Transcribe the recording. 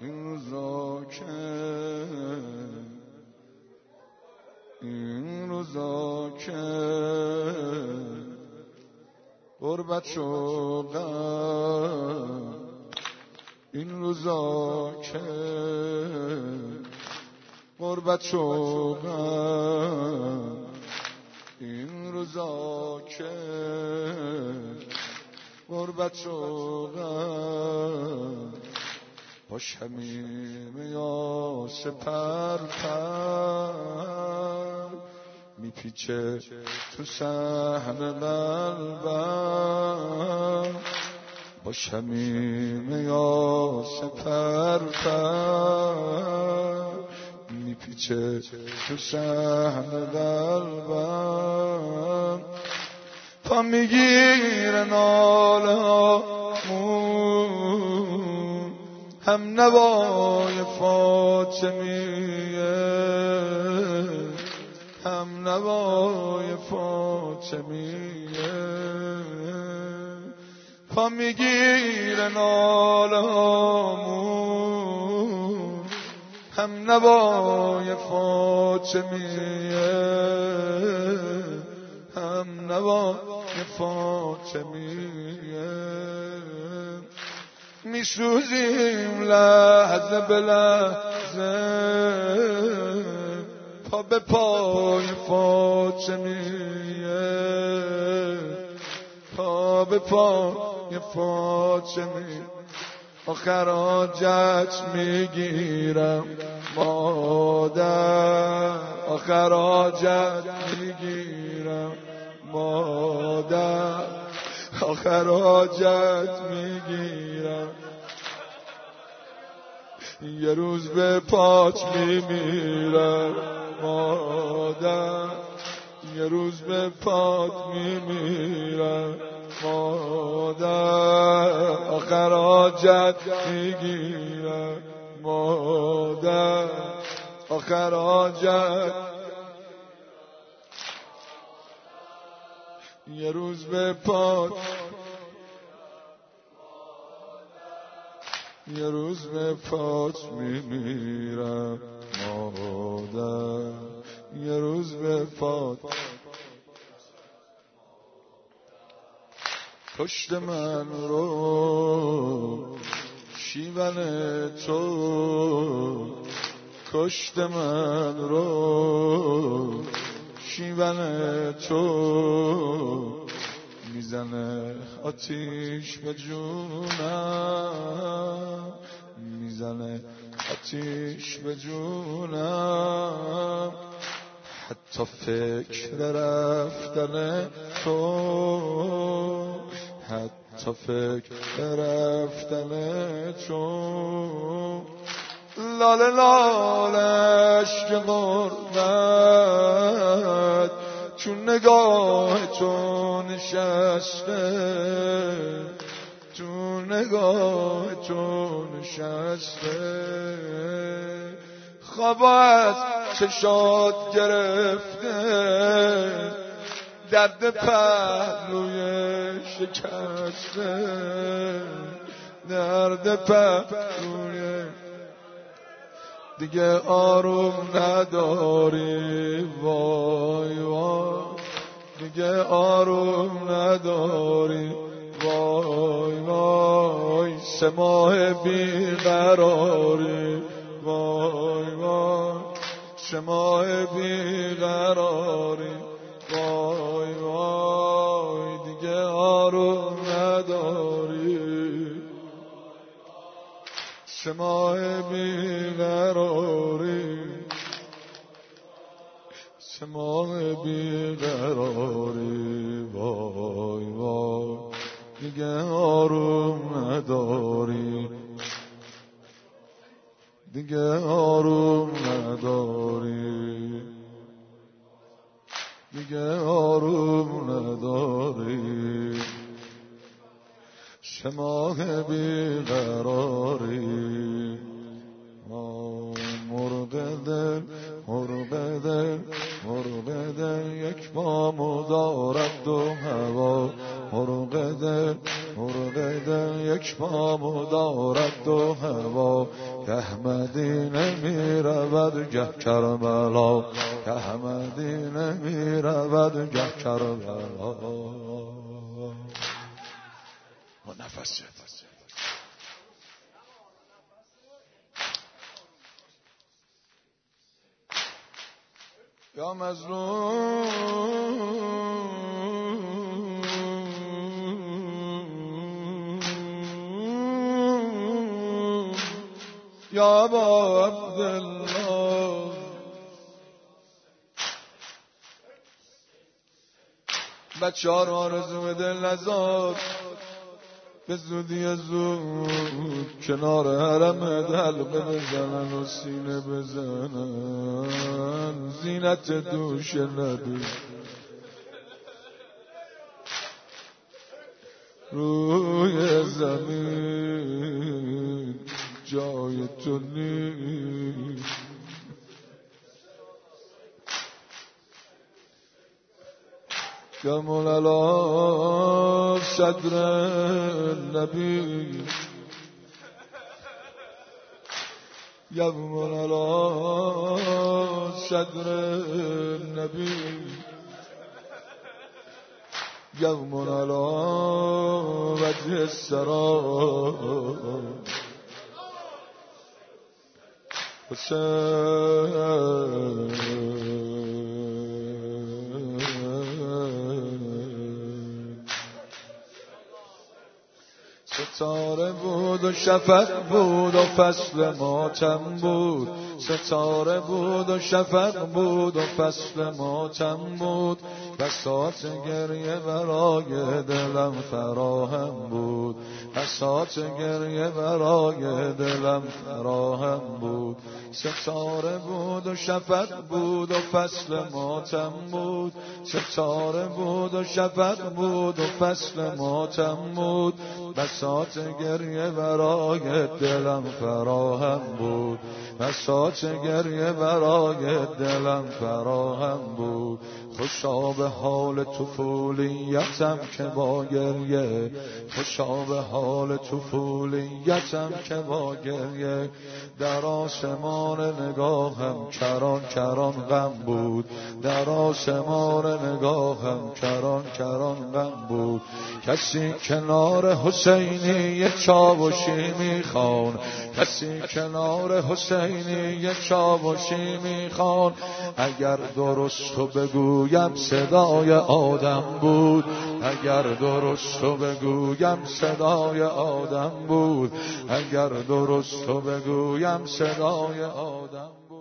این روزا که غربت شدم، این روزا که غربت شدم، این روزا که غربت شدم، با شمیم یاس پر میپیچه تو صحن قلبم، با شمیم یاس پر میپیچه تو صحن قلبم، پا میگیره ناله هامون، هم نوای فاطمیه، هم نوای فاطمیه، پا میگیره ناله هامون، هم نوای فاطمیه، هم نوای فاطمیه، میسوزیم لحظه به لحظه، پا به پای فاطمیه، پا به پای فاطمیه، آخر حاجت میگیرم مادر، آخر حاجت میگیرم مادر، آخر حاجت میگیرم، یه روز به پات میمیرم مادر، یه روز به پات میمیرم مادر، آخر حاجت میگیرم مادر، آخر حاجت، یه روز به پات، یه روز به پات میمیرم مادر، یه روز به پات، کشت من رو شیون تو، کشت من رو شیون تو، میزنه آتیش به جونم، میزنه آتیش به جونم، حتی فکر رفتن تو، حتی فکر رفتن تو، لاله لاله عشق غربت چون نگاه تو نشسته، تو نگاه تو نشسته، خواب از چشات گرفته، درد پهلوی شکسته، درد پهلوی، دیگه آروم نداری وای وای، دیگه آروم نداری وای وای، 3 ماه بیقراری وای وای، 3 ماه بیقراری وای وای، دیگه آروم نداری، 3 ماه بیقراری، 3 ماه بیقراری وای وای، دیگه آروم نداری، دیگه آروم نداری، دیگه آروم نداری، 3 ماه بیقراری، مرغ دل مرغ دل مرغ دل یک بامو دارد 2 هوا، مرغ دل مرغ دل یک بامو دارد 2 هوا، گه مدینه می رود گه کربلا، گه مدینه می رود گه کربلا. نفس یا مظلوم یا ابا عبدالله، بچه ها رو آرزو دل نزار، به زودی زود کنار حرم دلقه بزنن و سینه بزنن، زینت دوش ندوش روی زمین جای تو نیست. یا مولانا صدر النبی، یا مولانا صدر النبی، یا مولانا وجه السرا حسین. ستاره بود و شفق بود و فصل ماتم بود، ستاره بود و شفق بود و فصل ماتم بود، بساط گریه برای دلم فراهم بود، بساط گریه برای دلم فراهم بود. ستاره بود و شفق بود و فصل ماتم بود، ستاره بود و شفق بود و فصل ماتم بود، بساط گریه برای دلم فراهم بود، بساط گریه برای دلم فراهم بود. خوشا به حال طفولیتم که با گریه، خوشا به حال طفولیتم که با گریه، در آسمان نگاهم کران کران غم بود، در آسمان نگاهم کران کران غم بود. کسی کنار حسینی چاوشی میخوان، کسی کنار حسینی چاوشی میخوان، اگر درست تو بگویم صدای آدم بود، اگر درست تو بگویم صدای آدم بود، اگر درست تو بگویم صدای آدم بود.